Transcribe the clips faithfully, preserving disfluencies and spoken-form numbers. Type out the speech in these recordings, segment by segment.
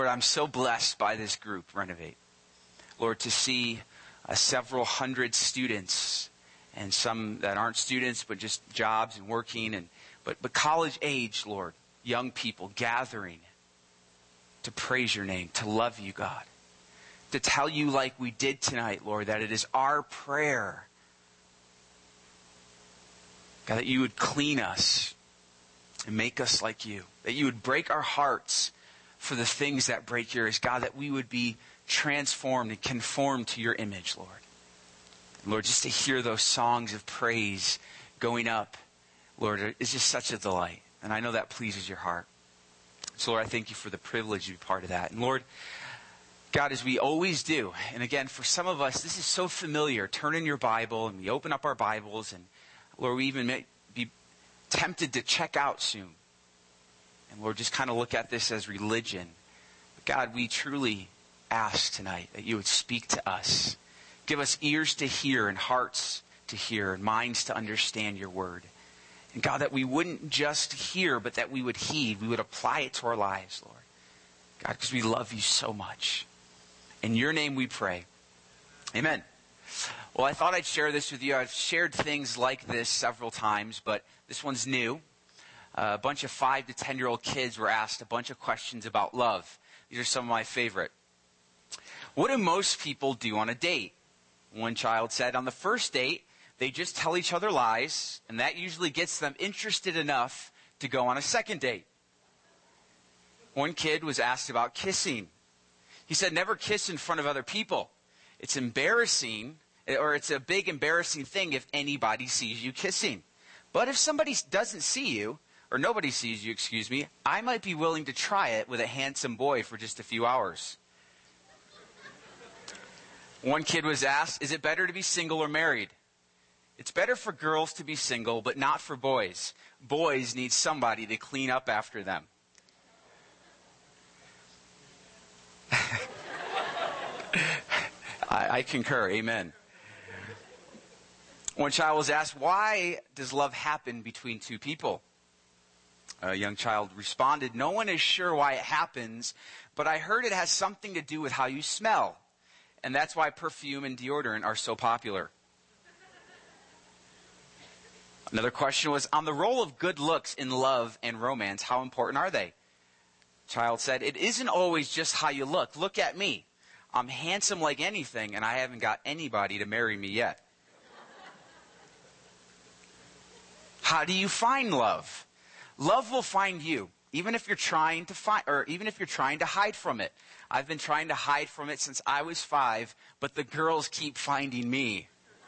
I'm so blessed by this group, Renovate. Lord, to see uh, several hundred students, and some that aren't students, but just jobs and working, and but, but college age, Lord, young people gathering to praise your name, to love you, God. To tell you like we did tonight, Lord, that it is our prayer, God, that you would clean us and make us like you. That you would break our hearts for the things that break yours. God, that we would be transformed and conformed to your image, Lord. Lord, just to hear those songs of praise going up, Lord, is just such a delight. And I know that pleases your heart. So, Lord, I thank you for the privilege to be part of that. And Lord, God, as we always do, and again, for some of us, this is so familiar. Turn in your Bible, and we open up our Bibles, and Lord, we even may be tempted to check out soon. And Lord, just kind of look at this as religion. But God, we truly ask tonight that you would speak to us. Give us ears to hear and hearts to hear and minds to understand your word. And God, that we wouldn't just hear, but that we would heed. We would apply it to our lives, Lord. God, because we love you so much. In your name we pray. Amen. Well, I thought I'd share this with you. I've shared things like this several times, but this one's new. Uh, a bunch of five to ten-year-old kids were asked a bunch of questions about love. These are some of my favorite. What do most people do on a date? One child said, on the first date, they just tell each other lies, and that usually gets them interested enough to go on a second date. One kid was asked about kissing. He said, never kiss in front of other people. It's embarrassing, or it's a big embarrassing thing if anybody sees you kissing. But if somebody doesn't see you, or nobody sees you, excuse me, I might be willing to try it with a handsome boy for just a few hours. One kid was asked, is it better to be single or married? It's better for girls to be single, but not for boys. Boys need somebody to clean up after them. I, I concur. Amen. One child was asked, why does love happen between two people? A young child responded, no one is sure why it happens, but I heard it has something to do with how you smell. And that's why perfume and deodorant are so popular. Another question was, on the role of good looks in love and romance, how important are they? Child said, it isn't always just how you look. Look at me. I'm handsome like anything, and I haven't got anybody to marry me yet. How do you find love? Love will find you, even if you're trying to find, or even if you're trying to hide from it. I've been trying to hide from it since I was five, but the girls keep finding me.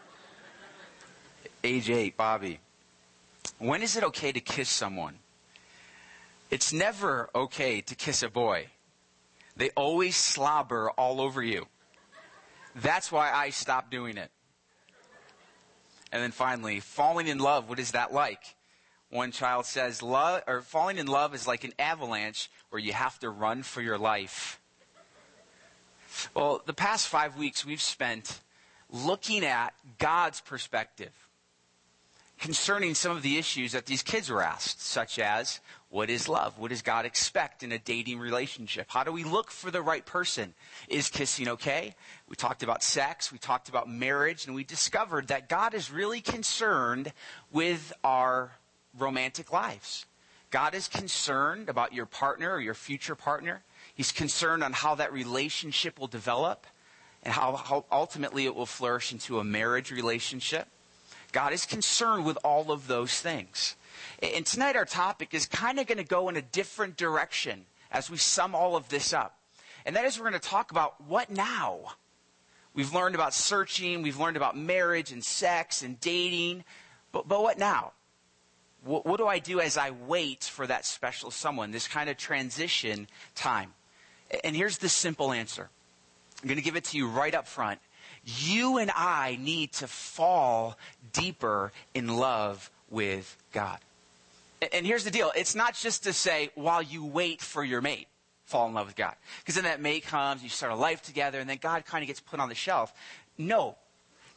Age eight, Bobby. When is it okay to kiss someone? It's never okay to kiss a boy. They always slobber all over you. That's why I stopped doing it. And then finally, falling in love, what is that like? One child says, love, or falling in love is like an avalanche where you have to run for your life. Well, the past five weeks we've spent looking at God's perspective concerning some of the issues that these kids were asked, such as, what is love? What does God expect in a dating relationship? How do we look for the right person? Is kissing okay? We talked about sex, we talked about marriage, and we discovered that God is really concerned with our romantic lives. God is concerned about your partner or your future partner. He's concerned on how that relationship will develop and how, how ultimately it will flourish into a marriage relationship. God is concerned with all of those things. And tonight our topic is kind of going to go in a different direction as we sum all of this up. And that is we're going to talk about what now? We've learned about searching, we've learned about marriage and sex and dating, but, but what now? What, what do I do as I wait for that special someone, this kind of transition time? And here's the simple answer. I'm going to give it to you right up front. You and I need to fall deeper in love with God. And here's the deal. It's not just to say, while you wait for your mate, fall in love with God. Because then that mate comes, you start a life together, and then God kind of gets put on the shelf. No.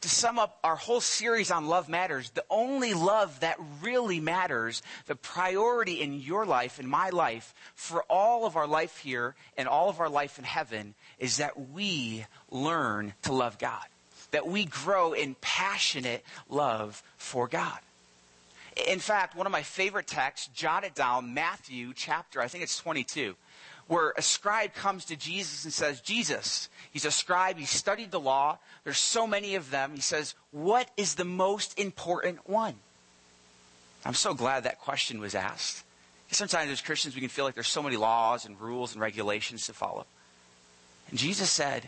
to sum up our whole series on Love Matters, the only love that really matters, the priority in your life, in my life, for all of our life here and all of our life in heaven, is that we learn to love God. That we grow in passionate love for God. In fact, one of my favorite texts, jot it down, Matthew chapter, I think it's twenty-two, where a scribe comes to Jesus and says, Jesus, he's a scribe, he studied the law, there's so many of them. He says, what is the most important one? I'm so glad that question was asked. Sometimes as Christians we can feel like there's so many laws and rules and regulations to follow. And Jesus said,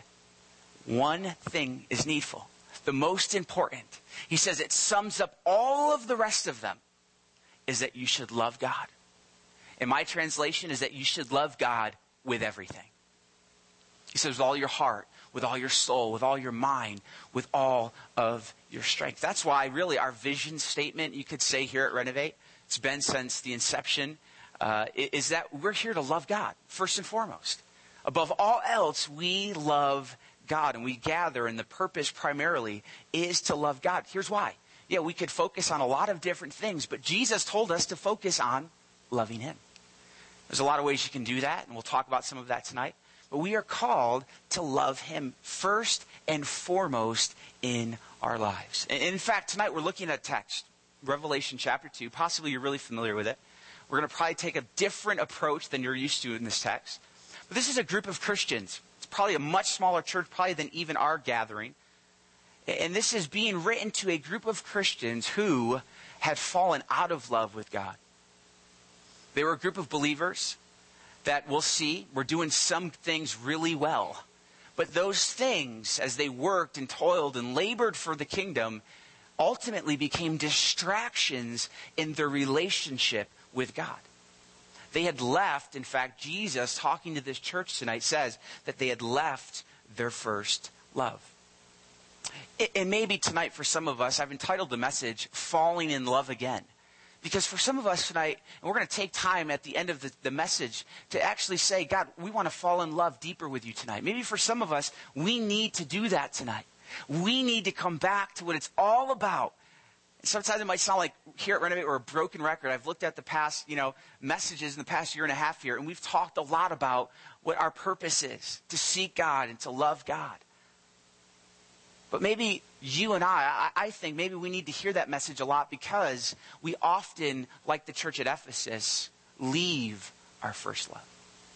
one thing is needful. The most important. He says it sums up all of the rest of them, is that you should love God. And my translation is that you should love God with everything. He says with all your heart, with all your soul, with all your mind, with all of your strength. That's why really our vision statement, you could say here at Renovate, it's been since the inception, uh, is that we're here to love God, first and foremost. Above all else, we love God, and we gather, and the purpose primarily is to love God. Here's why. Yeah, we could focus on a lot of different things, but Jesus told us to focus on loving Him. There's a lot of ways you can do that, and we'll talk about some of that tonight. But we are called to love Him first and foremost in our lives. And in fact, tonight we're looking at a text, Revelation chapter two. Possibly you're really familiar with it. We're going to probably take a different approach than you're used to in this text. But this is a group of Christians. It's probably a much smaller church, probably than even our gathering. And this is being written to a group of Christians who had fallen out of love with God. They were a group of believers that we'll see were doing some things really well. But those things, as they worked and toiled and labored for the kingdom, ultimately became distractions in their relationship with God. They had left, in fact, Jesus, talking to this church tonight, says that they had left their first love. And maybe tonight for some of us, I've entitled the message, Falling in Love Again. Because for some of us tonight, and we're going to take time at the end of the, the message to actually say, God, we want to fall in love deeper with you tonight. Maybe for some of us, we need to do that tonight. We need to come back to what it's all about. Sometimes it might sound like here at Renovate we're a broken record. I've looked at the past, you know, messages in the past year and a half here, and we've talked a lot about what our purpose is, to seek God and to love God. But maybe you and I, I think maybe we need to hear that message a lot because we often, like the church at Ephesus, leave our first love.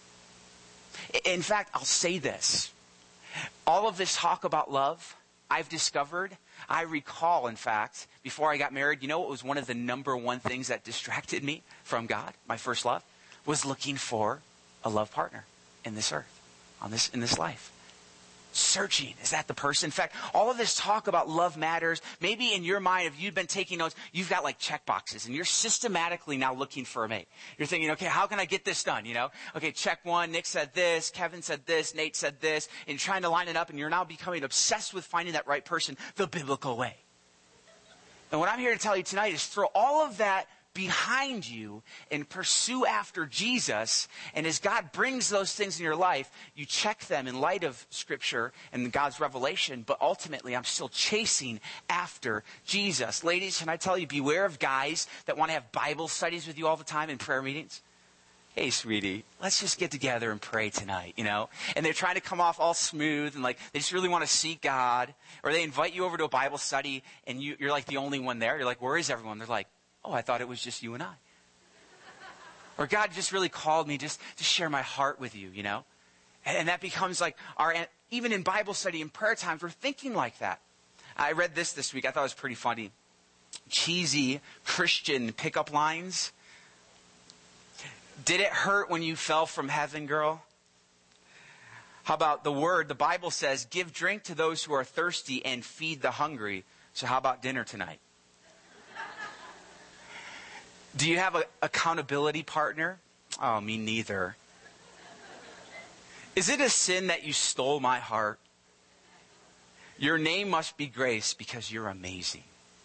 In fact, I'll say this. All of this talk about love, I've discovered, I recall, in fact, before I got married, you know what was one of the number one things that distracted me from God, my first love, was looking for a love partner in this earth, on this in this life. Searching, is that the person? In fact, all of this talk about love matters, maybe in your mind, if you've been taking notes, you've got like check boxes and you're systematically now looking for a mate. You're thinking, okay, how can I get this done? You know, okay, check one, Nick said this, Kevin said this, Nate said this, and you're trying to line it up and you're now becoming obsessed with finding that right person the biblical way. And what I'm here to tell you tonight is throw all of that behind you and pursue after Jesus. And as God brings those things in your life, you check them in light of Scripture and God's revelation. But ultimately, I'm still chasing after Jesus. Ladies, can I tell you, beware of guys that want to have Bible studies with you all the time in prayer meetings. Hey, sweetie, let's just get together and pray tonight, you know? And they're trying to come off all smooth and like they just really want to seek God. Or they invite you over to a Bible study and you, you're like the only one there. You're like, where is everyone? They're like, oh, I thought it was just you and I. Or God just really called me just to share my heart with you, you know? And, and that becomes like our, even in Bible study and prayer times, we're thinking like that. I read this this week. I thought it was pretty funny. Cheesy Christian pickup lines. Did it hurt when you fell from heaven, girl? How about the word? The Bible says, give drink to those who are thirsty and feed the hungry. So how about dinner tonight? Do you have an accountability partner? Oh, me neither. Is it a sin that you stole my heart? Your name must be Grace because you're amazing.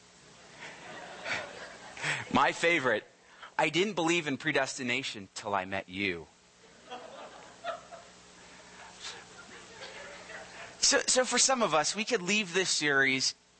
My favorite, I didn't believe in predestination till I met you. So, so for some of us, we could leave this series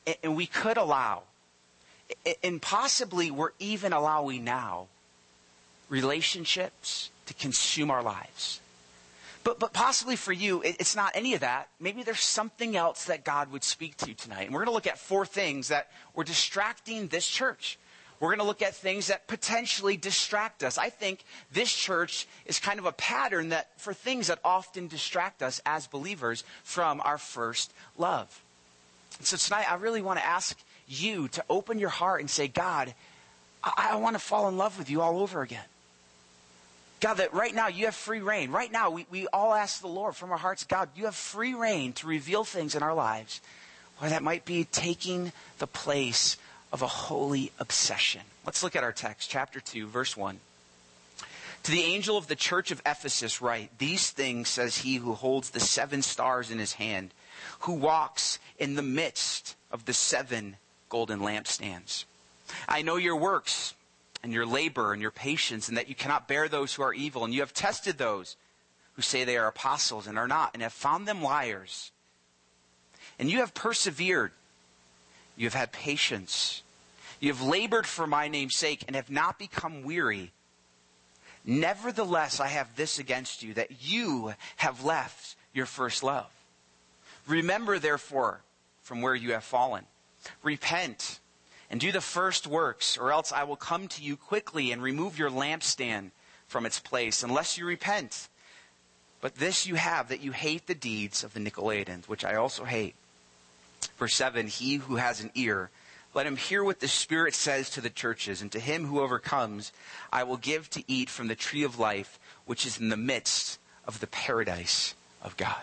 and we could allow, and possibly we're even allowing now, relationships to consume our lives. But but possibly for you, it's not any of that. Maybe there's something else that God would speak to you tonight. And we're going to look at four things that were distracting this church. We're going to look at things that potentially distract us. I think this church is kind of a pattern that for things that often distract us as believers from our first love. So tonight, I really want to ask you to open your heart and say, God, I, I want to fall in love with you all over again. God, that right now you have free reign. Right now, we, we all ask the Lord from our hearts, God, you have free reign to reveal things in our lives. Or that might be taking the place of a holy obsession. Let's look at our text, chapter two, verse one. To the angel of the church of Ephesus write, these things says he who holds the seven stars in his hand, who walks in the midst of the seven golden lampstands. I know your works, and your labor and your patience, and that you cannot bear those who are evil. And you have tested those who say they are apostles and are not, and have found them liars. And you have persevered. You have had patience. You have labored for my name's sake and have not become weary. Nevertheless, I have this against you, that you have left your first love. Remember, therefore, from where you have fallen. Repent and do the first works, or else I will come to you quickly and remove your lampstand from its place, unless you repent. But this you have, that you hate the deeds of the Nicolaitans, which I also hate. Verse seven, he who has an ear, let him hear what the Spirit says to the churches. And to him who overcomes, I will give to eat from the tree of life, which is in the midst of the paradise of God.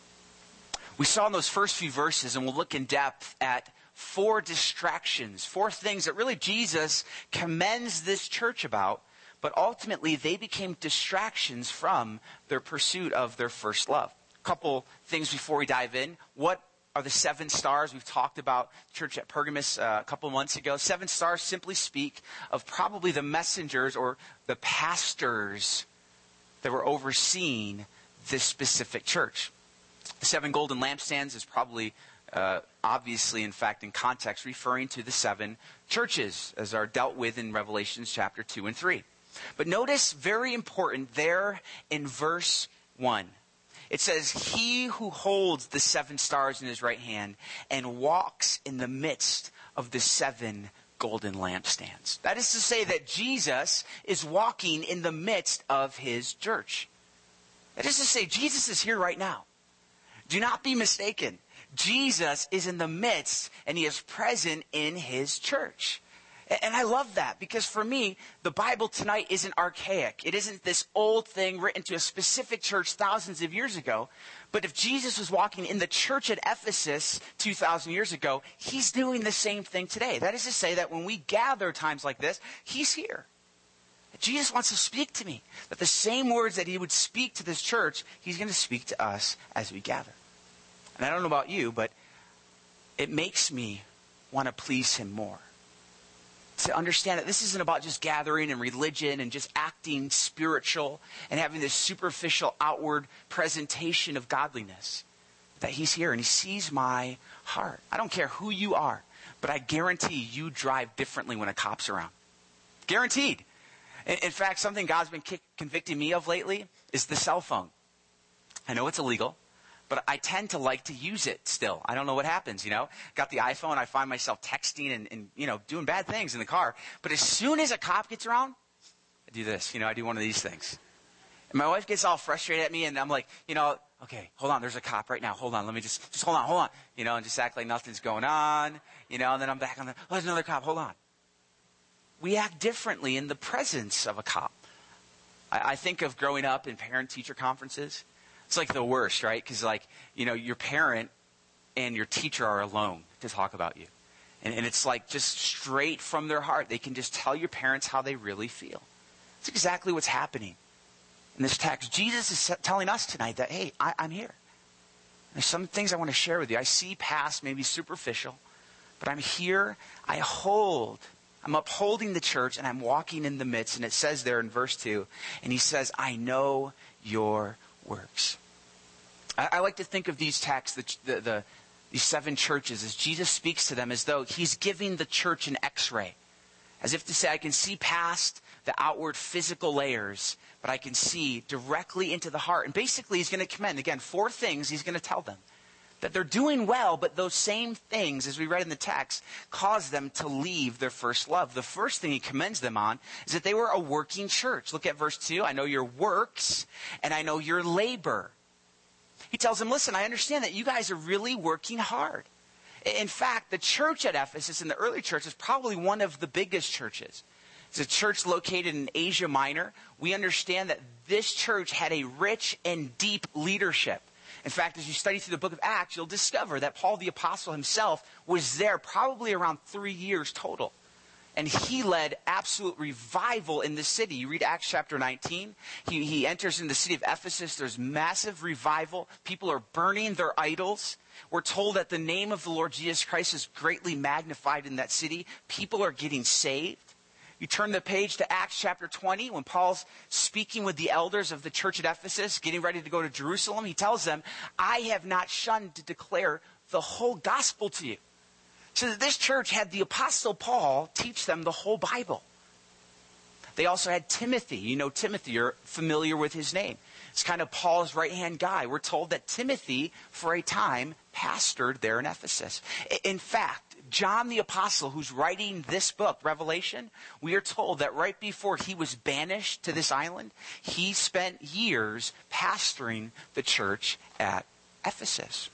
We saw in those first few verses, and we'll look in depth at four distractions, four things that really Jesus commends this church about, but ultimately they became distractions from their pursuit of their first love. A couple things before we dive in. What are the seven stars? We've talked about church at Pergamos uh, a couple months ago. Seven stars simply speak of probably the messengers or the pastors that were overseeing this specific church. The seven golden lampstands is probably Uh, obviously, in fact, in context, referring to the seven churches as are dealt with in Revelations chapter two and three. But notice, very important, there in verse one, it says, he who holds the seven stars in his right hand and walks in the midst of the seven golden lampstands. That is to say that Jesus is walking in the midst of his church. That is to say, Jesus is here right now. Do not be mistaken. Jesus is in the midst, and he is present in his church. And I love that, because for me, the Bible tonight isn't archaic. It isn't this old thing written to a specific church thousands of years ago. But if Jesus was walking in the church at Ephesus two thousand years ago, he's doing the same thing today. That is to say that when we gather times like this, he's here. Jesus wants to speak to me. That the same words that he would speak to this church, he's going to speak to us as we gather. And I don't know about you, but it makes me want to please him more. To understand that this isn't about just gathering and religion and just acting spiritual and having this superficial outward presentation of godliness. That he's here and he sees my heart. I don't care who you are, but I guarantee you drive differently when a cop's around. Guaranteed. In, in fact, something God's been kick, convicting me of lately is the cell phone. I know it's illegal, but I tend to like to use it still. I don't know what happens, you know. Got the iPhone, I find myself texting and, and, you know, doing bad things in the car. But as soon as a cop gets around, I do this, you know, I do one of these things. And my wife gets all frustrated at me, and I'm like, you know, okay, hold on, there's a cop right now. Hold on, let me just, just hold on, hold on. You know, and just act like nothing's going on, you know, and then I'm back on the, oh, there's another cop, hold on. We act differently in the presence of a cop. I, I think of growing up in parent-teacher conferences. It's like the worst, right? Because, like, you know, your parent and your teacher are alone to talk about you. And, and it's like just straight from their heart. They can just tell your parents how they really feel. It's exactly what's happening in this text. Jesus is telling us tonight that, hey, I, I'm here. There's some things I want to share with you. I see past, maybe superficial, but I'm here. I hold. I'm upholding the church, and I'm walking in the midst. And it says there in verse two, and he says, I know your works. I, I like to think of these texts, the, the, the these seven churches, as Jesus speaks to them as though he's giving the church an x-ray. As if to say, I can see past the outward physical layers, but I can see directly into the heart. And basically he's going to commend, again, four things he's going to tell them. That they're doing well, but those same things, as we read in the text, cause them to leave their first love. The first thing he commends them on is that they were a working church. Look at verse two. I know your works, and I know your labor. He tells them, listen, I understand that you guys are really working hard. In fact, the church at Ephesus, in the early church, is probably one of the biggest churches. It's a church located in Asia Minor. We understand that this church had a rich and deep leadership. In fact, as you study through the book of Acts, you'll discover that Paul the Apostle himself was there probably around three years total. And he led absolute revival in the city. You read Acts chapter nineteen. He, he enters in the city of Ephesus. There's massive revival. People are burning their idols. We're told that the name of the Lord Jesus Christ is greatly magnified in that city. People are getting saved. You turn the page to Acts chapter twenty, when Paul's speaking with the elders of the church at Ephesus, getting ready to go to Jerusalem. He tells them, I have not shunned to declare the whole gospel to you. So that this church had the Apostle Paul teach them the whole Bible. They also had Timothy. You know Timothy, you're familiar with his name. It's kind of Paul's right-hand guy. We're told that Timothy, for a time, pastored there in Ephesus. In fact, John the Apostle, who's writing this book, Revelation, we are told that right before he was banished to this island, he spent years pastoring the church at Ephesus.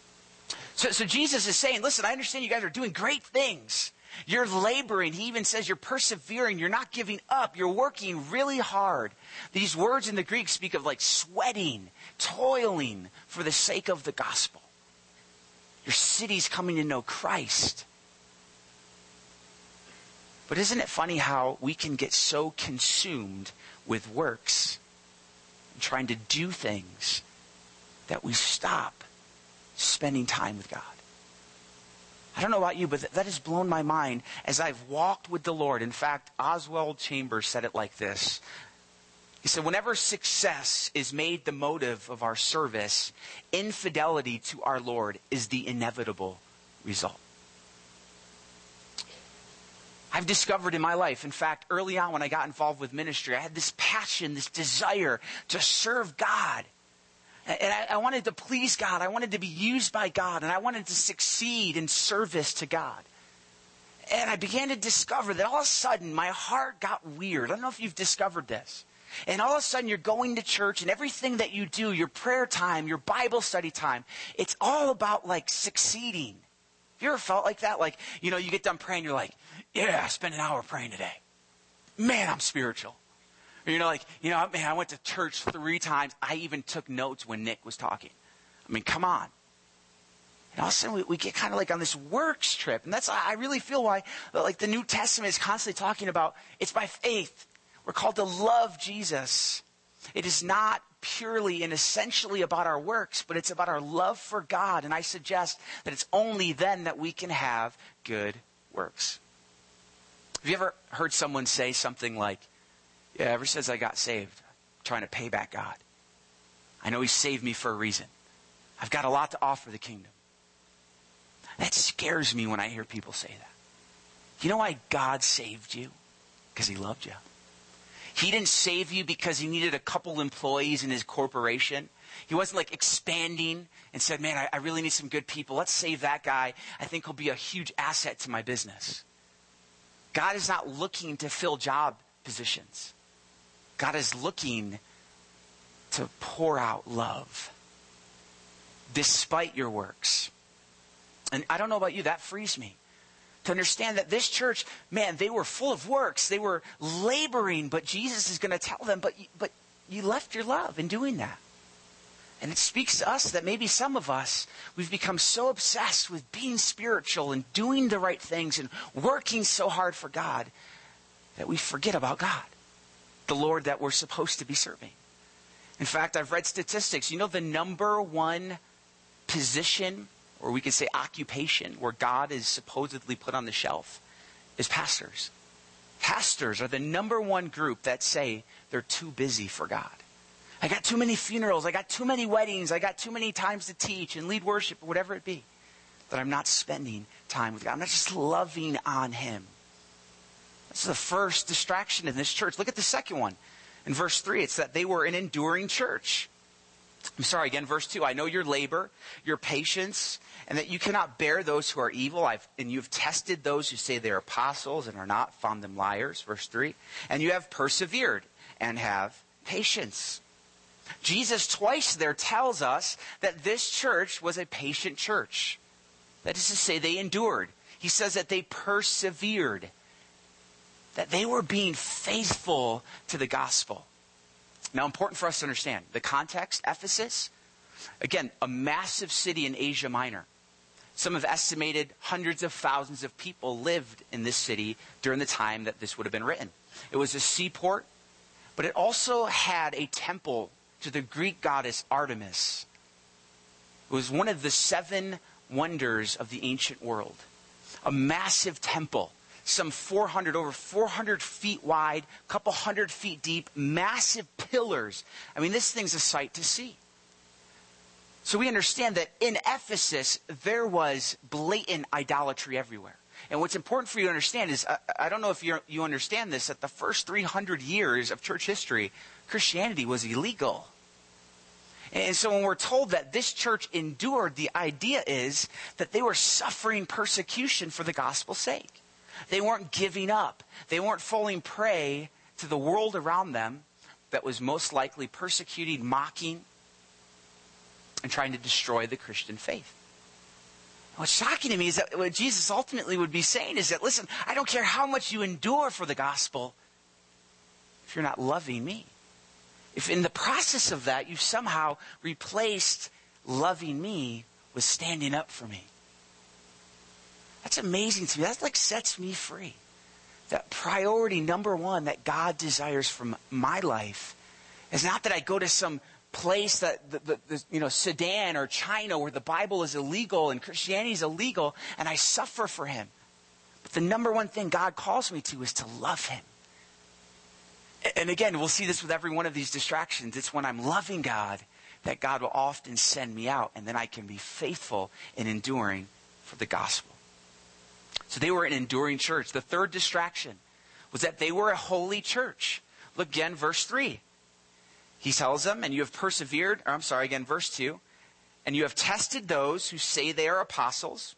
So, so Jesus is saying, listen, I understand you guys are doing great things. You're laboring. He even says you're persevering. You're not giving up. You're working really hard. These words in the Greek speak of like sweating, toiling for the sake of the gospel. Your city's coming to know Christ. But isn't it funny how we can get so consumed with works and trying to do things that we stop spending time with God? I don't know about you, but that has blown my mind as I've walked with the Lord. In fact, Oswald Chambers said it like this. He said, whenever success is made the motive of our service, infidelity to our Lord is the inevitable result. I've discovered in my life, in fact, early on when I got involved with ministry, I had this passion, this desire to serve God. And I, I wanted to please God. I wanted to be used by God. And I wanted to succeed in service to God. And I began to discover that all of a sudden my heart got weird. I don't know if you've discovered this. And all of a sudden you're going to church and everything that you do, your prayer time, your Bible study time, it's all about like succeeding. Have you ever felt like that? Like, you know, you get done praying, you're like, yeah, I spent an hour praying today. Man, I'm spiritual. Or, you know, like, you know, man, I went to church three times. I even took notes when Nick was talking. I mean, come on. And all of a sudden we, we get kind of like on this works trip. And that's, I really feel why, like the New Testament is constantly talking about, it's by faith. We're called to love Jesus. It is not purely and essentially about our works, but it's about our love for God. And I suggest that it's only then that we can have good works. Have you ever heard someone say something like, yeah, ever since I got saved, I'm trying to pay back God. I know he saved me for a reason. I've got a lot to offer the kingdom. That scares me when I hear people say that. You know why God saved you? Because he loved you. He didn't save you because he needed a couple employees in his corporation. He wasn't like expanding and said, man, I, I really need some good people. Let's save that guy. I think he'll be a huge asset to my business. God is not looking to fill job positions. God is looking to pour out love despite your works. And I don't know about you, that frees me. To understand that this church, man, they were full of works. They were laboring, but Jesus is going to tell them, but, but you left your love in doing that. And it speaks to us that maybe some of us, we've become so obsessed with being spiritual and doing the right things and working so hard for God that we forget about God, the Lord that we're supposed to be serving. In fact, I've read statistics. You know the number one position, or we could say occupation, where God is supposedly put on the shelf is pastors. Pastors are the number one group that say they're too busy for God. I got too many funerals. I got too many weddings. I got too many times to teach and lead worship or whatever it be. that I'm not spending time with God. I'm not just loving on him. This is the first distraction in this church. Look at the second one. In verse three, it's that they were an enduring church. I'm sorry, again, verse two. I know your labor, your patience, and that you cannot bear those who are evil. I've, and you've tested those who say they're apostles and are not, found them liars. Verse three. And you have persevered and have patience. Jesus twice there tells us that this church was a patient church. That is to say, they endured. He says that they persevered. That they were being faithful to the gospel. Now, important for us to understand, the context, Ephesus, again, a massive city in Asia Minor. Some have estimated hundreds of thousands of people lived in this city during the time that this would have been written. It was a seaport, but it also had a temple to the Greek goddess Artemis. It was one of the seven wonders of the ancient world. A massive temple. Some four hundred, over four hundred feet wide, a couple hundred feet deep, massive pillars. I mean, this thing's a sight to see. So we understand that in Ephesus, there was blatant idolatry everywhere. And what's important for you to understand is, I, I don't know if you you understand this, that the first three hundred years of church history, Christianity was illegal. And so when we're told that this church endured, the idea is that they were suffering persecution for the gospel's sake. They weren't giving up. They weren't falling prey to the world around them that was most likely persecuting, mocking, and trying to destroy the Christian faith. What's shocking to me is that what Jesus ultimately would be saying is that, listen, I don't care how much you endure for the gospel if you're not loving me. If in the process of that, you've somehow replaced loving me with standing up for me. That's amazing to me. That like sets me free. That priority number one that God desires from my life is not that I go to some place that, the, the, the, you know, Sudan or China where the Bible is illegal and Christianity is illegal and I suffer for him. But the number one thing God calls me to is to love him. And again, we'll see this with every one of these distractions. It's when I'm loving God that God will often send me out and then I can be faithful in enduring for the gospel. So they were an enduring church. The third distraction was that they were a holy church. Look again, verse three. He tells them, and you have persevered, or I'm sorry, again, verse two. And you have tested those who say they are apostles.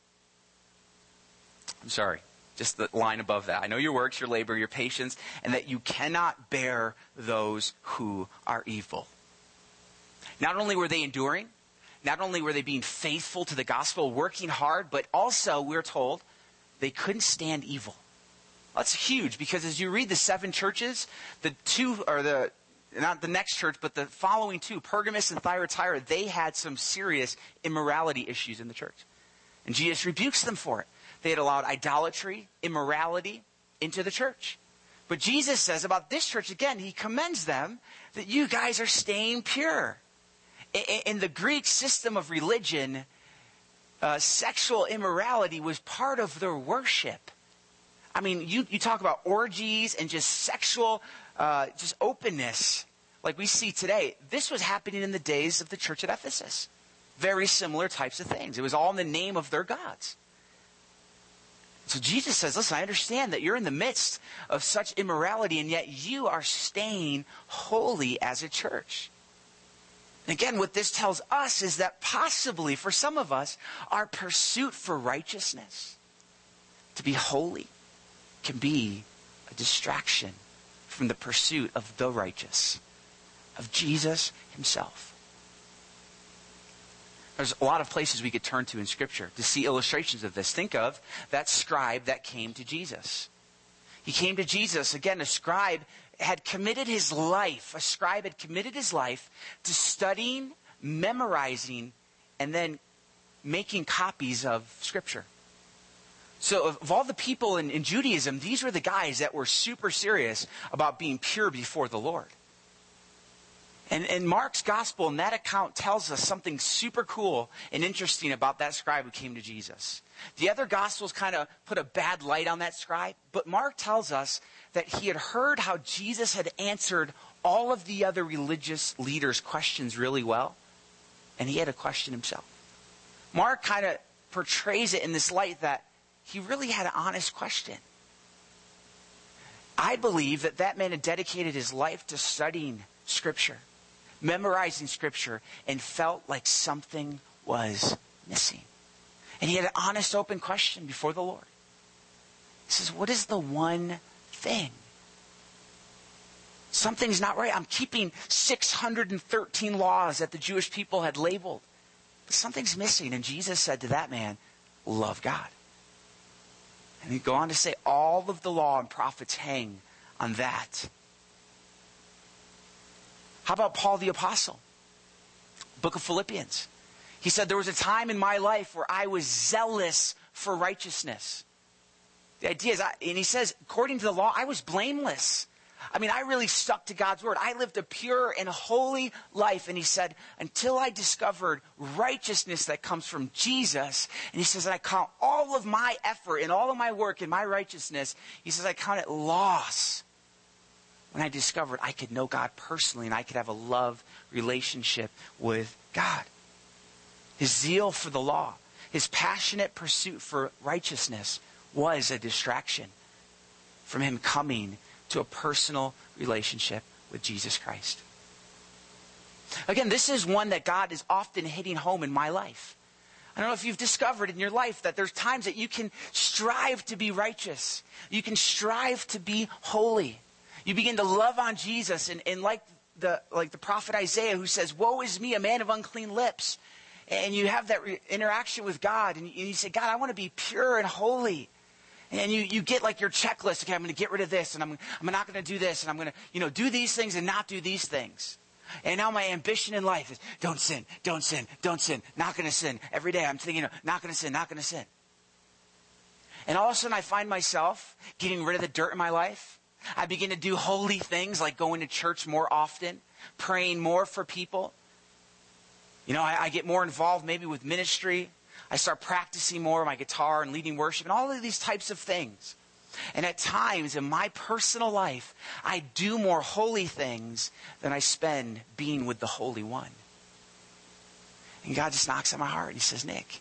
I'm sorry, just the line above that. I know your works, your labor, your patience, and that you cannot bear those who are evil. Not only were they enduring, not only were they being faithful to the gospel, working hard, but also, we're told, they couldn't stand evil. That's huge because as you read the seven churches, the two, or the, not the next church, but the following two, Pergamos and Thyatira, they had some serious immorality issues in the church. And Jesus rebukes them for it. They had allowed idolatry, immorality into the church. But Jesus says about this church, again, he commends them that you guys are staying pure. In the Greek system of religion, Uh, sexual immorality was part of their worship. I mean, you, you talk about orgies and just sexual, uh, just openness like we see today. This was happening in the days of the church at Ephesus. Very similar types of things. It was all in the name of their gods. So Jesus says, listen, I understand that you're in the midst of such immorality and yet you are staying holy as a church. Again, what this tells us is that possibly for some of us, our pursuit for righteousness, to be holy, can be a distraction from the pursuit of the righteous, of Jesus himself. There's a lot of places we could turn to in Scripture to see illustrations of this. Think of that scribe that came to Jesus. He came to Jesus. Again, a scribe had committed his life, a scribe had committed his life to studying, memorizing, and then making copies of Scripture. So of, of all the people in, in Judaism, these were the guys that were super serious about being pure before the Lord. And, and Mark's gospel in that account tells us something super cool and interesting about that scribe who came to Jesus. The other gospels kind of put a bad light on that scribe, but Mark tells us that he had heard how Jesus had answered all of the other religious leaders' questions really well, and he had a question himself. Mark kind of portrays it in this light that he really had an honest question. I believe that that man had dedicated his life to studying Scripture, memorizing Scripture, and felt like something was missing. And he had an honest, open question before the Lord. He says, what is the one thing? Something's not right. I'm keeping six hundred thirteen laws that the Jewish people had labeled. But something's missing. And Jesus said to that man, love God. And he'd go on to say, all of the law and prophets hang on that. How about Paul the Apostle? Book of Philippians. He said, there was a time in my life where I was zealous for righteousness. The idea is, I, and he says, according to the law, I was blameless. I mean, I really stuck to God's word. I lived a pure and holy life. And he said, until I discovered righteousness that comes from Jesus. And he says, I count all of my effort and all of my work and my righteousness. He says, I count it loss when I discovered I could know God personally and I could have a love relationship with God. His zeal for the law, his passionate pursuit for righteousness was a distraction from him coming to a personal relationship with Jesus Christ. Again, this is one that God is often hitting home in my life. I don't know if you've discovered in your life that there's times that you can strive to be righteous. You can strive to be holy. You begin to love on Jesus and, and like the like the prophet Isaiah who says, woe is me, a man of unclean lips. And you have that re- interaction with God and you, and you say, God, I want to be pure and holy. And you, you get like your checklist. Okay, I'm going to get rid of this, and I'm I'm not going to do this, and I'm going to you know do these things and not do these things. And now my ambition in life is don't sin, don't sin, don't sin, not going to sin. Every day I'm thinking, you know, not going to sin, not going to sin. And all of a sudden I find myself getting rid of the dirt in my life. I begin to do holy things like going to church more often, praying more for people. You know, I, I get more involved maybe with ministry. I start practicing more my guitar and leading worship and all of these types of things. And at times in my personal life, I do more holy things than I spend being with the Holy One. And God just knocks on my heart and he says, Nick,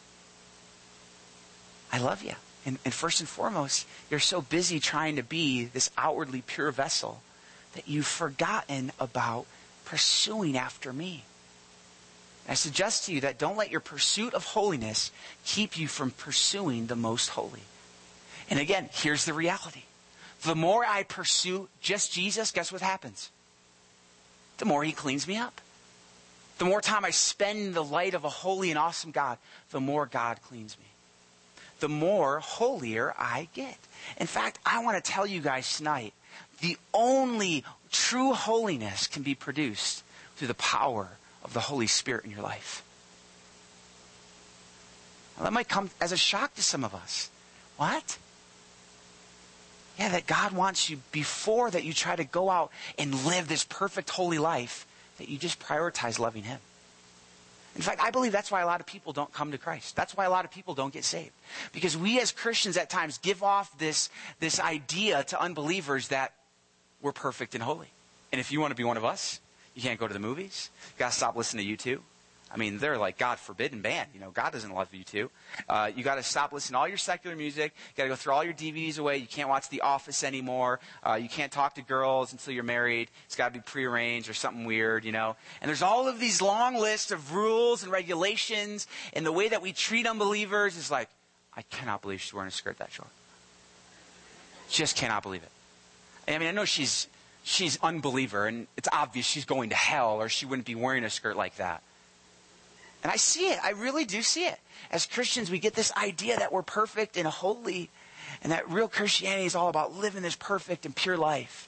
I love you. And, and first and foremost, you're so busy trying to be this outwardly pure vessel that you've forgotten about pursuing after me. I suggest to you that don't let your pursuit of holiness keep you from pursuing the most holy. And again, here's the reality. The more I pursue just Jesus, guess what happens? The more he cleans me up. The more time I spend in the light of a holy and awesome God, the more God cleans me. The more holier I get. In fact, I want to tell you guys tonight, the only true holiness can be produced through the power of the Holy Spirit in your life. Now, that might come as a shock to some of us. What? Yeah, that God wants you, before that you try to go out and live this perfect holy life, that you just prioritize loving him. In fact, I believe that's why a lot of people don't come to Christ. That's why a lot of people don't get saved. Because we as Christians at times give off this, this idea to unbelievers that we're perfect and holy. And if you want to be one of us, you can't go to the movies. You got to stop listening to U two. I mean, they're like God forbidden band. You know, God doesn't love U two. Uh, you got to stop listening to all your secular music. You got to go throw all your D V Ds away. You can't watch The Office anymore. Uh, you can't talk to girls until you're married. It's got to be prearranged or something weird, you know. And there's all of these long lists of rules and regulations. And the way that we treat unbelievers is like, I cannot believe she's wearing a skirt that short. Just cannot believe it. I mean, I know she's she's unbeliever, and it's obvious she's going to hell, or she wouldn't be wearing a skirt like that. And I see it. I really do see it. As Christians, we get this idea that we're perfect and holy, and that real Christianity is all about living this perfect and pure life.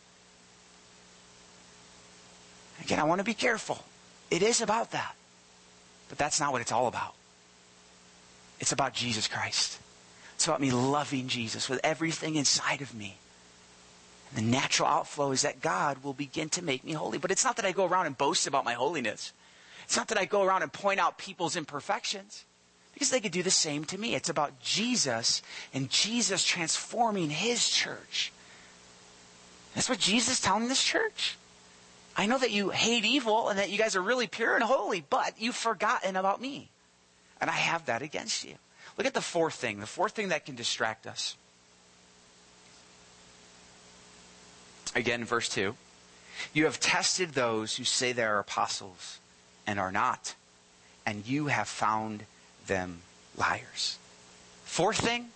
Again, I want to be careful. It is about that. But that's not what it's all about. It's about Jesus Christ. It's about me loving Jesus with everything inside of me. And the natural outflow is that God will begin to make me holy. But it's not that I go around and boast about my holiness. It's not that I go around and point out people's imperfections, because they could do the same to me. It's about Jesus and Jesus transforming his church. That's what Jesus is telling this church. I know that you hate evil and that you guys are really pure and holy, but you've forgotten about me. And I have that against you. Look at the fourth thing, the fourth thing that can distract us. Again, verse two. You have tested those who say they are apostles and are not, and you have found them liars. Fourth thing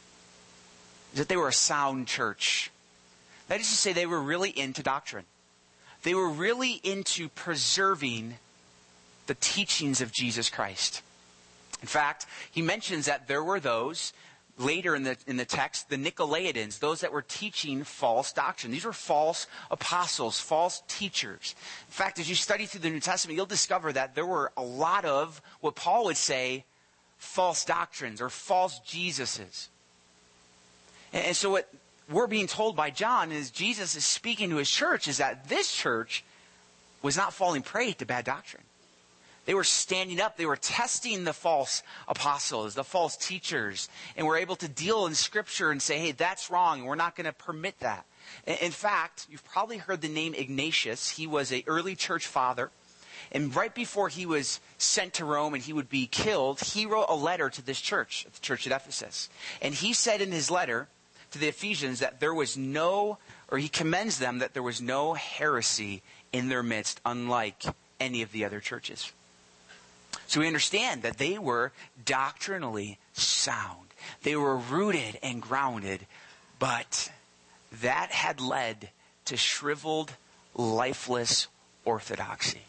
is that they were a sound church. That is to say, they were really into doctrine. They were really into preserving the teachings of Jesus Christ. In fact, he mentions that there were those later in the in the text, the Nicolaitans, those that were teaching false doctrine. These were false apostles, false teachers. In fact, as you study through the New Testament, you'll discover that there were a lot of what Paul would say false doctrines or false Jesuses. And, and so what we're being told by John is Jesus is speaking to his church is that this church was not falling prey to bad doctrine. They were standing up. They were testing the false apostles, the false teachers, and were able to deal in Scripture and say, hey, that's wrong, and we're not going to permit that. In fact, you've probably heard the name Ignatius. He was an early church father, and right before he was sent to Rome and he would be killed, he wrote a letter to this church, the church at Ephesus. And he said in his letter to the Ephesians that there was no, or he commends them that there was no heresy in their midst, unlike any of the other churches. So we understand that they were doctrinally sound. They were rooted and grounded, but that had led to shriveled, lifeless orthodoxy.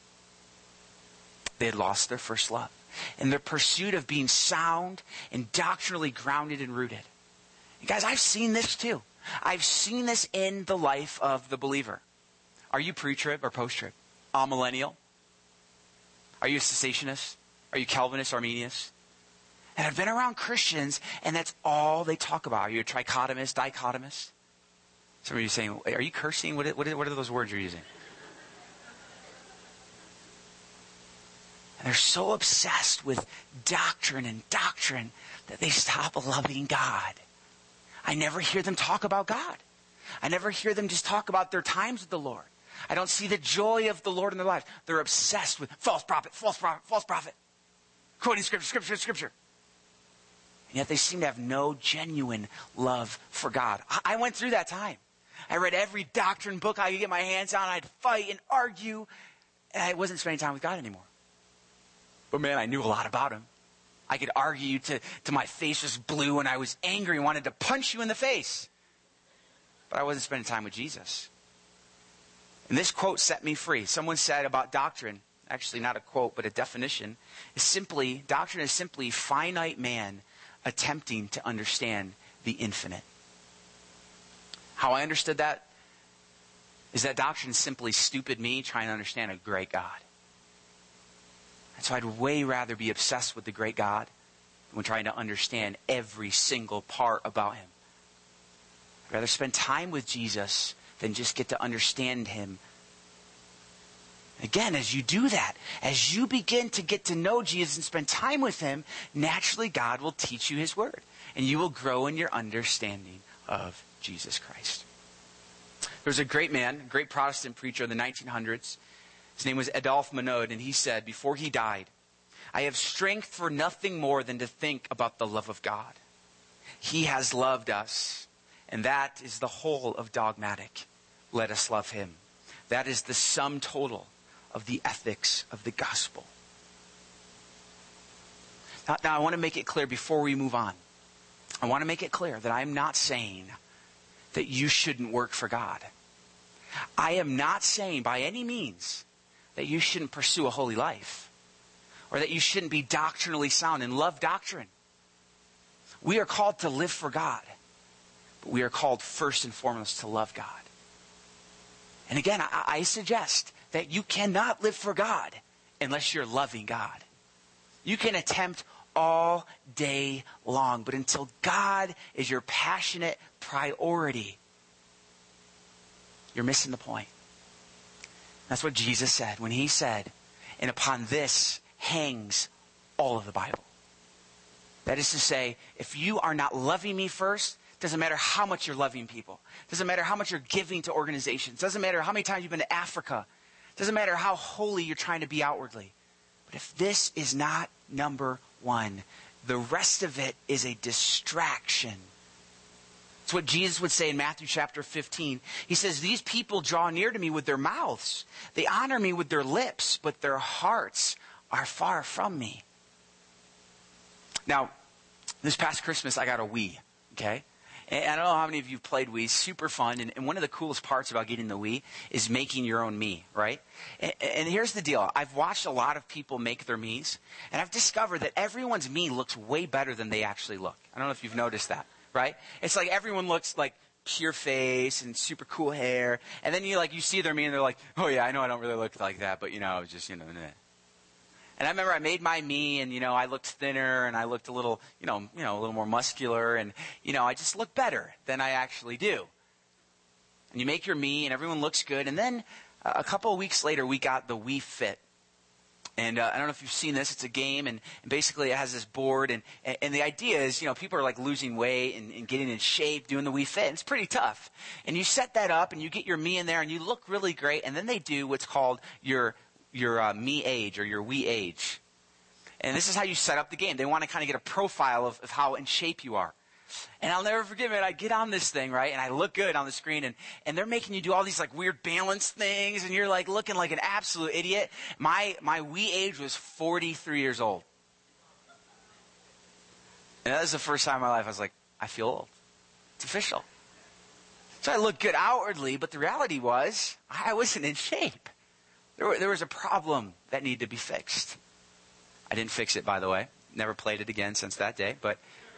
They had lost their first love. In their pursuit of being sound and doctrinally grounded and rooted. And guys, I've seen this too. I've seen this in the life of the believer. Are you pre-trib or post-trib? Amillennial? Are you a cessationist? Are you Calvinist, Arminius? And I've been around Christians, and that's all they talk about. Are you a trichotomist, dichotomist? Some of you are saying, are you cursing? What, what, what are those words you're using? And they're so obsessed with doctrine and doctrine that they stop loving God. I never hear them talk about God. I never hear them just talk about their times with the Lord. I don't see the joy of the Lord in their lives. They're obsessed with false prophet, false prophet, false prophet. Quoting scripture, scripture, scripture. And yet they seem to have no genuine love for God. I went through that time. I read every doctrine book I could get my hands on. I'd fight and argue. And I wasn't spending time with God anymore. But man, I knew a lot about him. I could argue to, to my face was blue and I was angry and wanted to punch you in the face. But I wasn't spending time with Jesus. And this quote set me free. Someone said about doctrine, actually not a quote, but a definition, is simply, doctrine is simply finite man attempting to understand the infinite. How I understood that is that doctrine is simply stupid me trying to understand a great God. And so I'd way rather be obsessed with the great God than trying to understand every single part about him. I'd rather spend time with Jesus than just get to understand him. Again, as you do that, as you begin to get to know Jesus and spend time with him, naturally God will teach you his word. And you will grow in your understanding of Jesus Christ. There was a great man, a great Protestant preacher in the nineteen hundreds. His name was Adolphe Monod, and he said, before he died, I have strength for nothing more than to think about the love of God. He has loved us, and that is the whole of dogmatic. Let us love him. That is the sum total of the ethics of the gospel. Now, now I want to make it clear before we move on. I want to make it clear that I'm not saying that you shouldn't work for God. I am not saying by any means that you shouldn't pursue a holy life or that you shouldn't be doctrinally sound and love doctrine. We are called to live for God, but we are called first and foremost to love God. And again, I, I suggest that you cannot live for God unless you're loving God. You can attempt all day long, but until God is your passionate priority, you're missing the point. That's what Jesus said when he said, and upon this hangs all of the Bible. That is to say, if you are not loving me first, doesn't matter how much you're loving people. Doesn't matter how much you're giving to organizations. Doesn't matter how many times you've been to Africa. Doesn't matter how holy you're trying to be outwardly. But if this is not number one, The rest of it is a distraction. It's what Jesus would say in Matthew chapter fifteen. He says, these people draw near to me with their mouths. They honor me with their lips, but their hearts are far from me. Now, this past Christmas, I got a Wii, okay? And I don't know how many of you have played Wii. Super fun. And, and one of the coolest parts about getting the Wii is making your own Mii, right? And, and here's the deal. I've watched a lot of people make their Miis, and I've discovered that everyone's Mii looks way better than they actually look. I don't know if you've noticed that, right? It's like everyone looks like pure face and super cool hair. And then you like you see their Mii and they're like, oh yeah, I know I don't really look like that, but you know, I was just, you know, nah. And I remember I made my Mii, and, you know, I looked thinner, and I looked a little, you know, you know, a little more muscular, and, you know, I just look better than I actually do. And you make your Mii, and everyone looks good. And then uh, a couple of weeks later, we got the Wii Fit. And uh, I don't know if you've seen this. It's a game, and, and basically it has this board. And, and, and the idea is, you know, people are like losing weight and, and getting in shape doing the Wii Fit. And it's pretty tough. And you set that up, and you get your Mii in there, and you look really great. And then they do what's called your your uh, Mii age or your Wii age. And this is how you set up the game. They want to kind of get a profile of, of how in shape you are. And I'll never forget it. I get on this thing, right? And I look good on the screen. And, and they're making you do all these like weird balance things. And you're like looking like an absolute idiot. My, my Wii age was forty-three years old. And that was the first time in my life I was like, I feel old. It's official. So I looked good outwardly, but the reality was I wasn't in shape. There, were, there was a problem that needed to be fixed. I didn't fix it, by the way. Never played it again since that day. But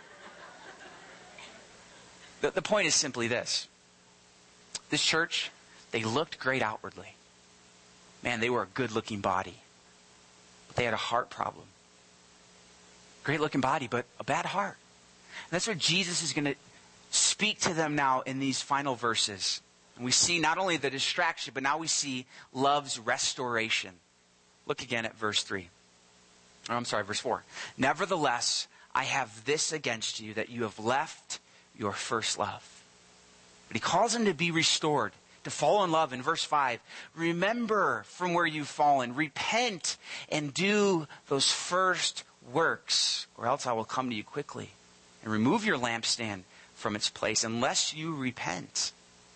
the, the point is simply this. This church, they looked great outwardly. Man, they were a good-looking body. But they had a heart problem. Great-looking body, but a bad heart. And that's what Jesus is going to speak to them now in these final verses. And we see not only the distraction, but now we see love's restoration. Look again at verse three. Oh, I'm sorry, verse four. Nevertheless, I have this against you, that you have left your first love. But he calls them to be restored, to fall in love. In verse five, remember from where you've fallen. Repent and do those first works, or else I will come to you quickly and remove your lampstand from its place, unless you repent.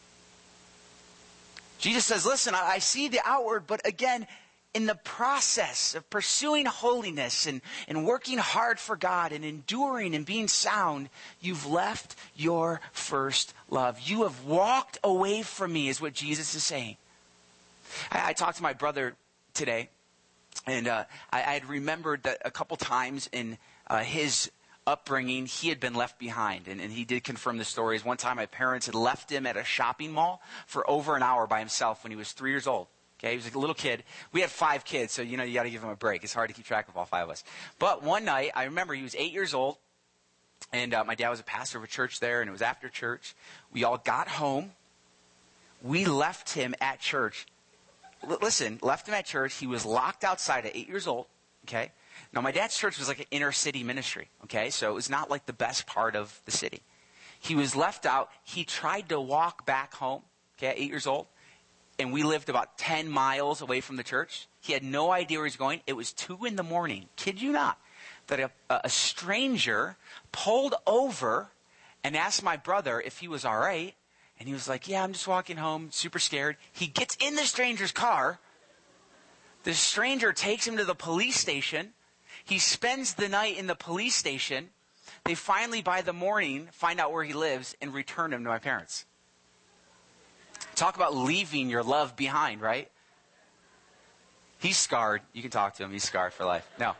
Jesus says, listen, I see the outward, but again, in the process of pursuing holiness and, and working hard for God and enduring and being sound, you've left your first love. You have walked away from me, is what Jesus is saying. I, I talked to my brother today, and uh, I, I had remembered that a couple times in uh, his upbringing, he had been left behind. And, and he did confirm the stories. One time my parents had left him at a shopping mall for over an hour by himself when he was three years old. Okay, he was a little kid. We had five kids, so you know you got to give him a break. It's hard to keep track of all five of us. But one night, I remember he was eight years old, and uh, my dad was a pastor of a church there, and it was after church. We all got home. We left him at church. L- listen, left him at church. He was locked outside at eight years old. Okay. Now, my dad's church was like an inner city ministry, okay? So it was not like the best part of the city. He was left out. He tried to walk back home, okay, at eight years old, and we lived about ten miles away from the church. He had no idea where he was going. It was two in the morning, kid you not, that a, a stranger pulled over and asked my brother if he was all right. And he was like, yeah, I'm just walking home, super scared. He gets in the stranger's car. The stranger takes him to the police station. He spends the night in the police station. They finally, by the morning, find out where he lives and return him to my parents. Talk about leaving your love behind, right? He's scarred. You can talk to him. He's scarred for life. No.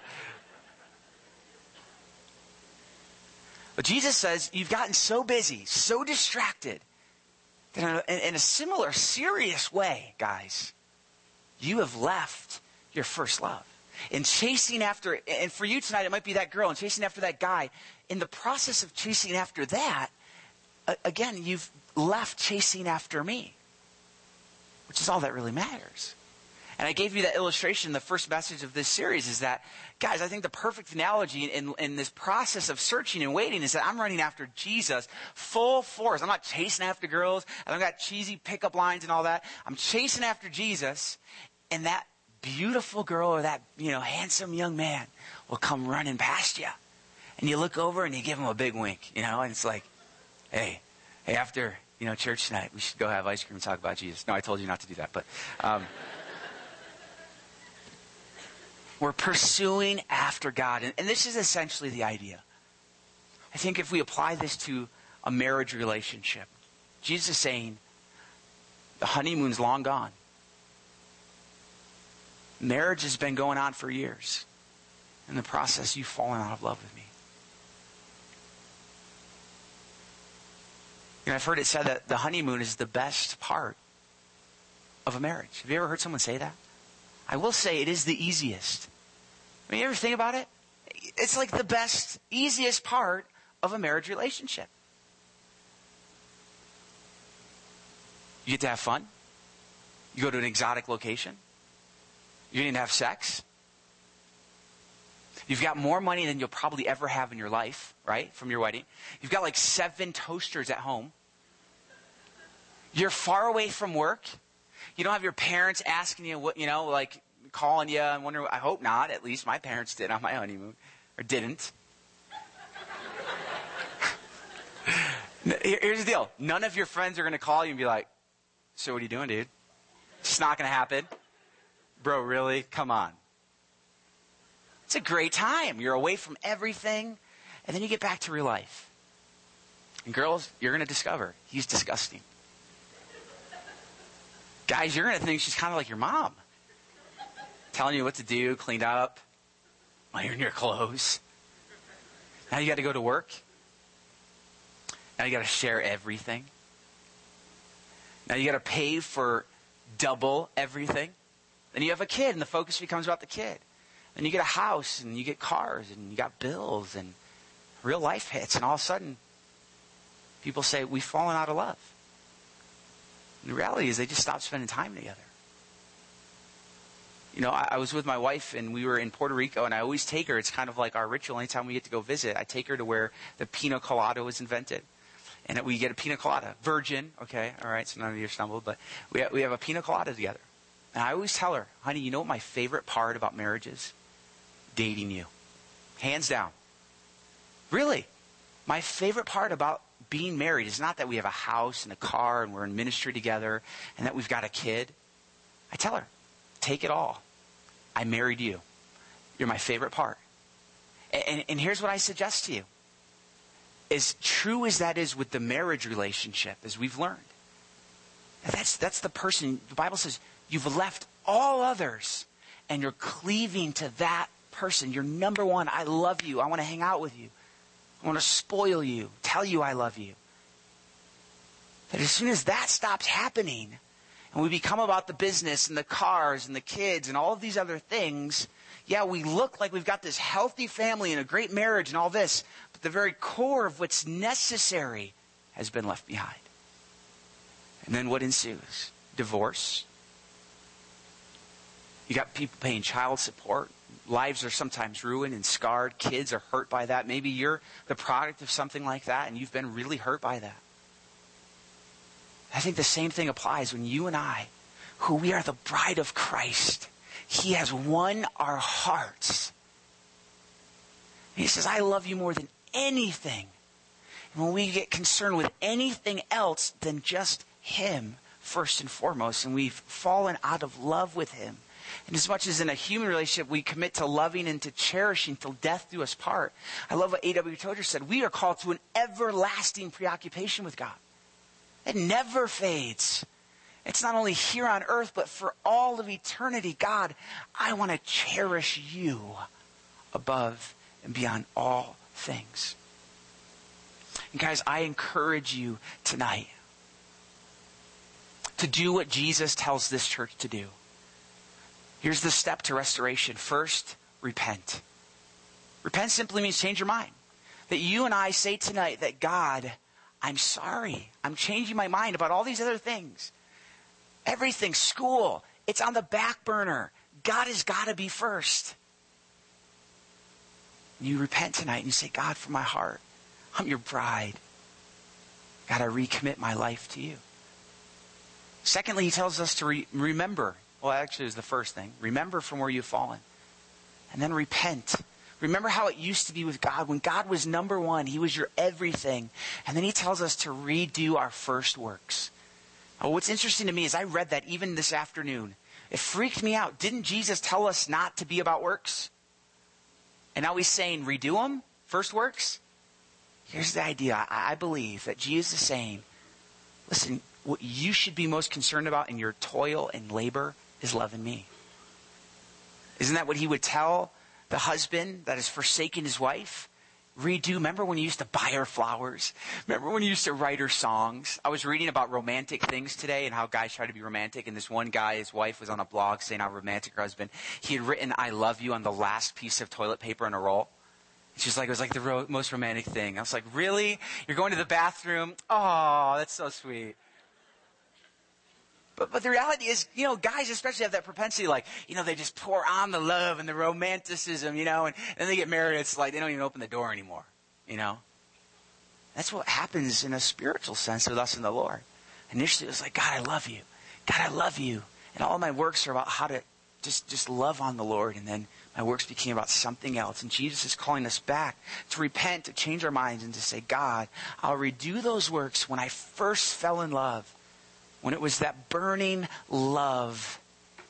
But Jesus says, you've gotten so busy, so distracted, that in a, in a similar, serious way, guys, you have left your first love. And chasing after, and for you tonight, it might be that girl, and chasing after that guy. In the process of chasing after that, again, you've left chasing after me, which is all that really matters. And I gave you that illustration. The first message of this series is that, guys, I think the perfect analogy in, in this process of searching and waiting is that I'm running after Jesus full force. I'm not chasing after girls. I don't got cheesy pickup lines and all that. I'm chasing after Jesus, and that beautiful girl or that, you know, handsome young man will come running past you. And you look over and you give them a big wink, you know, and it's like, hey, hey, after, you know, church tonight, we should go have ice cream and talk about Jesus. No, I told you not to do that, but um, we're pursuing after God. And, and this is essentially the idea. I think if we apply this to a marriage relationship, Jesus is saying, the honeymoon's long gone. Marriage has been going on for years. In the process, you've fallen out of love with me. You know, I've heard it said that the honeymoon is the best part of a marriage. Have you ever heard someone say that? I will say it is the easiest. I mean, you ever think about it? It's like the best, easiest part of a marriage relationship. You get to have fun. You go to an exotic location. You get to have sex. You've got more money than you'll probably ever have in your life, right? From your wedding. You've got like seven toasters at home. You're far away from work. You don't have your parents asking you what, you know, like calling you and wondering. I hope not. At least my parents did on my honeymoon. Or didn't. Here's the deal. None of your friends are going to call you and be like, so what are you doing, dude? It's not going to happen. Bro, really? Come on. It's a great time. You're away from everything. And then you get back to real life. And girls, you're going to discover he's disgusting. Guys, you're going to think she's kind of like your mom. Telling you what to do, clean up, iron your clothes. Now you got to go to work. Now you got to share everything. Now you got to pay for double everything. Then you have a kid and the focus becomes about the kid. Then you get a house and you get cars and you got bills and real life hits. And all of a sudden, people say, we've fallen out of love. And the reality is they just stopped spending time together. You know, I, I was with my wife and we were in Puerto Rico and I always take her. It's kind of like our ritual. Anytime we get to go visit, I take her to where the pina colada was invented. And we get a pina colada. Virgin, okay, all right, so none of you stumbled. But we have, we have a pina colada together. And I always tell her, honey, you know what my favorite part about marriage is? Dating you. Hands down. Really. My favorite part about being married is not that we have a house and a car and we're in ministry together and that we've got a kid. I tell her, take it all. I married you. You're my favorite part. And, and, and here's what I suggest to you. As true as that is with the marriage relationship, as we've learned, that's, that's the person, the Bible says, you've left all others and you're cleaving to that person. You're number one. I love you. I want to hang out with you. I want to spoil you, tell you I love you. But as soon as that stops happening and we become about the business and the cars and the kids and all of these other things, yeah, we look like we've got this healthy family and a great marriage and all this, but the very core of what's necessary has been left behind. And then what ensues? Divorce. You got people paying child support. Lives are sometimes ruined and scarred. Kids are hurt by that. Maybe you're the product of something like that and you've been really hurt by that. I think the same thing applies when you and I, who we are the bride of Christ, He has won our hearts. And He says, I love you more than anything. And when we get concerned with anything else than just Him, first and foremost, and we've fallen out of love with Him, and as much as in a human relationship we commit to loving and to cherishing till death do us part, I love what A W Tozer said. We are called to an everlasting preoccupation with God. It never fades. It's not only here on earth, but for all of eternity. God, I want to cherish you above and beyond all things. And guys, I encourage you tonight to do what Jesus tells this church to do. Here's the step to restoration. First, repent. Repent simply means change your mind. That you and I say tonight that God, I'm sorry. I'm changing my mind about all these other things. Everything, school, it's on the back burner. God has got to be first. You repent tonight and you say, God, from my heart, I'm your bride. God, I recommit my life to you. Secondly, he tells us to re- remember. Well, actually, it was the first thing. Remember from where you've fallen. And then repent. Remember how it used to be with God. When God was number one, he was your everything. And then he tells us to redo our first works. Now, what's interesting to me is I read that even this afternoon. It freaked me out. Didn't Jesus tell us not to be about works? And now he's saying redo them, first works? Here's the idea. I believe that Jesus is saying, listen, what you should be most concerned about in your toil and labor is loving me. Isn't that what he would tell the husband that has forsaken his wife? Redo. Remember when you used to buy her flowers? Remember when you used to write her songs? I was reading about romantic things today and how guys try to be romantic. And this one guy, his wife was on a blog saying how romantic her husband. He had written "I love you" on the last piece of toilet paper in a roll. She's like, it was like the ro- most romantic thing. I was like, really? You're going to the bathroom? Oh, that's so sweet. But but the reality is, you know, guys especially have that propensity, like, you know, they just pour on the love and the romanticism, you know, and then they get married, it's like they don't even open the door anymore, you know. That's what happens in a spiritual sense with us and the Lord. Initially it was like, God, I love you. God, I love you. And all my works are about how to just, just love on the Lord. And then my works became about something else. And Jesus is calling us back to repent, to change our minds, and to say, God, I'll redo those works when I first fell in love. When it was that burning love.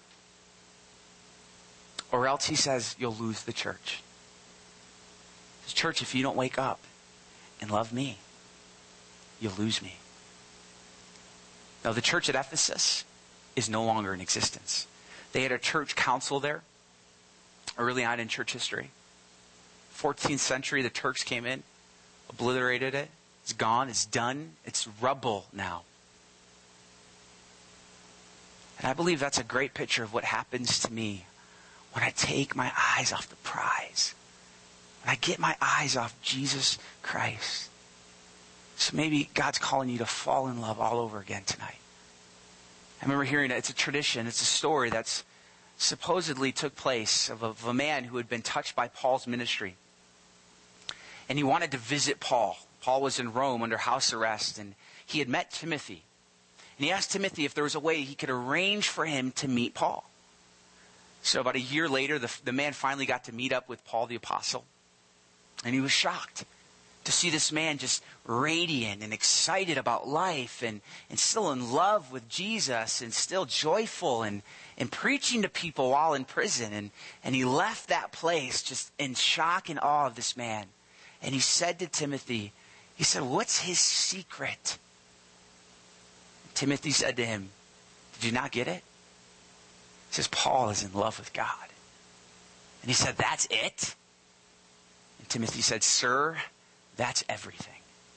Or else he says, you'll lose the church. He says, church, if you don't wake up and love me, you'll lose me. Now, the church at Ephesus is no longer in existence. They had a church council there early on in church history. fourteenth century, the Turks came in, obliterated it. It's gone. It's done. It's rubble now. And I believe that's a great picture of what happens to me when I take my eyes off the prize. When I get my eyes off Jesus Christ. So maybe God's calling you to fall in love all over again tonight. I remember hearing it. It's a tradition. It's a story that's supposedly took place of a, of a man who had been touched by Paul's ministry. And he wanted to visit Paul. Paul was in Rome under house arrest, and he had met Timothy. And he asked Timothy if there was a way he could arrange for him to meet Paul. So about a year later, the, the man finally got to meet up with Paul the Apostle. And he was shocked to see this man just radiant and excited about life and, and still in love with Jesus and still joyful and, and preaching to people while in prison. And, and he left that place just in shock and awe of this man. And he said to Timothy, he said, what's his secret? Timothy said to him, did you not get it? He says, Paul is in love with God. And he said, that's it? And Timothy said, sir, that's everything.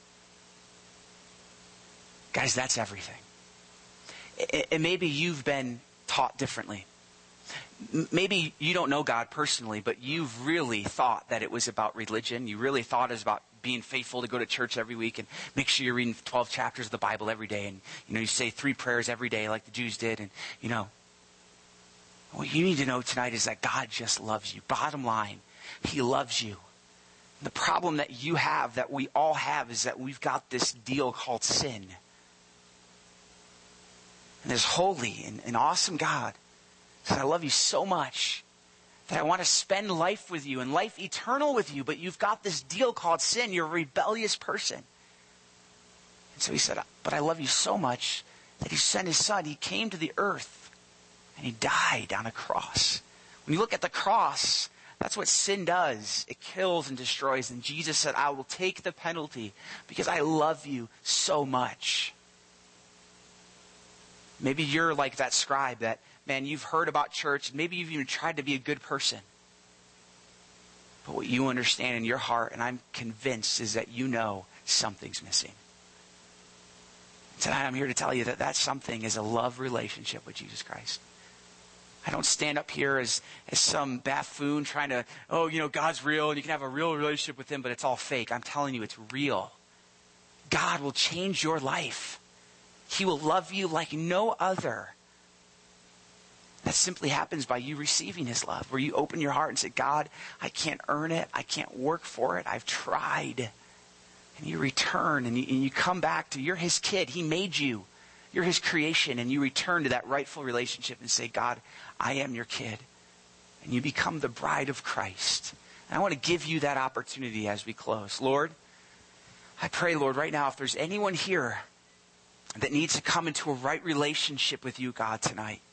Guys, that's everything. And maybe you've been taught differently. Maybe you don't know God personally, but you've really thought that it was about religion. You really thought it was about being faithful to go to church every week and make sure you're reading twelve chapters of the Bible every day. And, you know, you say three prayers every day like the Jews did. And, you know, what you need to know tonight is that God just loves you. Bottom line, he loves you. The problem that you have, that we all have, is that we've got this deal called sin. And this holy and, and awesome God says, I love you so much that I want to spend life with you and life eternal with you, but you've got this deal called sin. You're a rebellious person. And so he said, but I love you so much that he sent his son. He came to the earth and he died on a cross. When you look at the cross, that's what sin does. It kills and destroys. And Jesus said, I will take the penalty because I love you so much. Maybe you're like that scribe that, man, you've heard about church. And maybe you've even tried to be a good person. But what you understand in your heart, and I'm convinced, is that you know something's missing. Tonight I'm here to tell you that that something is a love relationship with Jesus Christ. I don't stand up here as, as some buffoon trying to, oh, you know, God's real and you can have a real relationship with him, but it's all fake. I'm telling you, it's real. God will change your life. He will love you like no other. That simply happens by you receiving his love, where you open your heart and say, God, I can't earn it. I can't work for it. I've tried. And you return and you, and you come back to, you're his kid. He made you. You're his creation, and you return to that rightful relationship and say, God, I am your kid. And you become the bride of Christ. And I want to give you that opportunity as we close. Lord, I pray, Lord, right now, if there's anyone here that needs to come into a right relationship with you, God, tonight,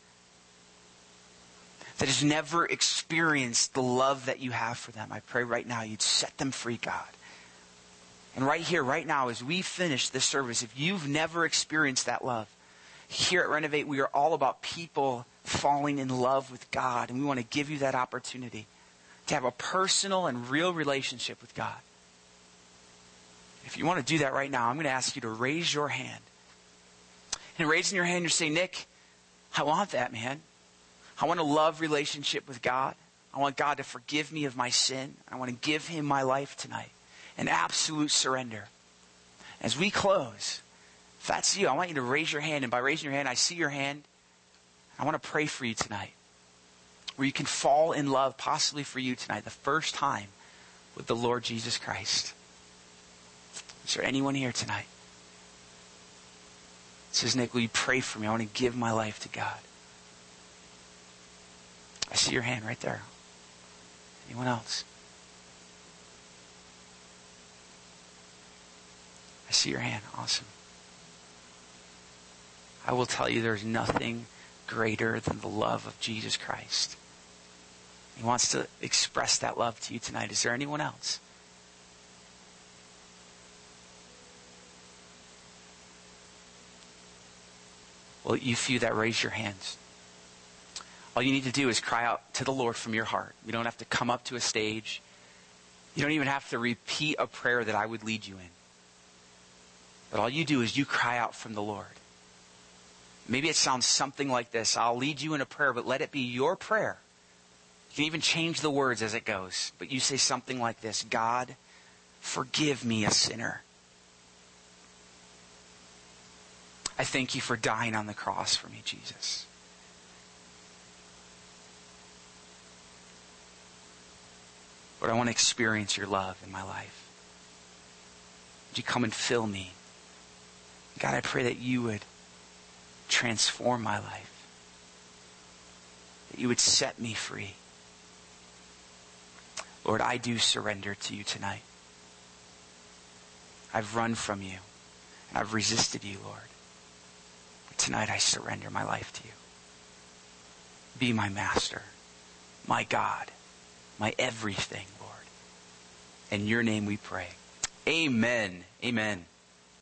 that has never experienced the love that you have for them, I pray right now you'd set them free, God. And right here, right now, as we finish this service, if you've never experienced that love, here at Renovate, we are all about people falling in love with God. And we want to give you that opportunity to have a personal and real relationship with God. If you want to do that right now, I'm going to ask you to raise your hand. And raising your hand, you're saying, Nick, I want that, man. I want a love relationship with God. I want God to forgive me of my sin. I want to give him my life tonight. An absolute surrender. As we close, if that's you, I want you to raise your hand. And by raising your hand, I see your hand. I want to pray for you tonight. Where you can fall in love, possibly for you tonight, the first time with the Lord Jesus Christ. Is there anyone here tonight? It says, Nick, will you pray for me? I want to give my life to God. I see your hand right there. Anyone else? I see your hand. Awesome. I will tell you there's nothing greater than the love of Jesus Christ. He wants to express that love to you tonight. Is there anyone else? Well, you few that raise your hands, all you need to do is cry out to the Lord from your heart. You don't have to come up to a stage. You don't even have to repeat a prayer that I would lead you in. But all you do is you cry out from the Lord. Maybe it sounds something like this. I'll lead you in a prayer, but let it be your prayer. You can even change the words as it goes. But you say something like this: God, forgive me, a sinner. I thank you for dying on the cross for me, Jesus. Lord, I want to experience your love in my life. Would you come and fill me? God, I pray that you would transform my life. That you would set me free. Lord, I do surrender to you tonight. I've run from you. And I've resisted you, Lord. But tonight I surrender my life to you. Be my master, my God, my everything, Lord. In your name we pray. Amen. Amen.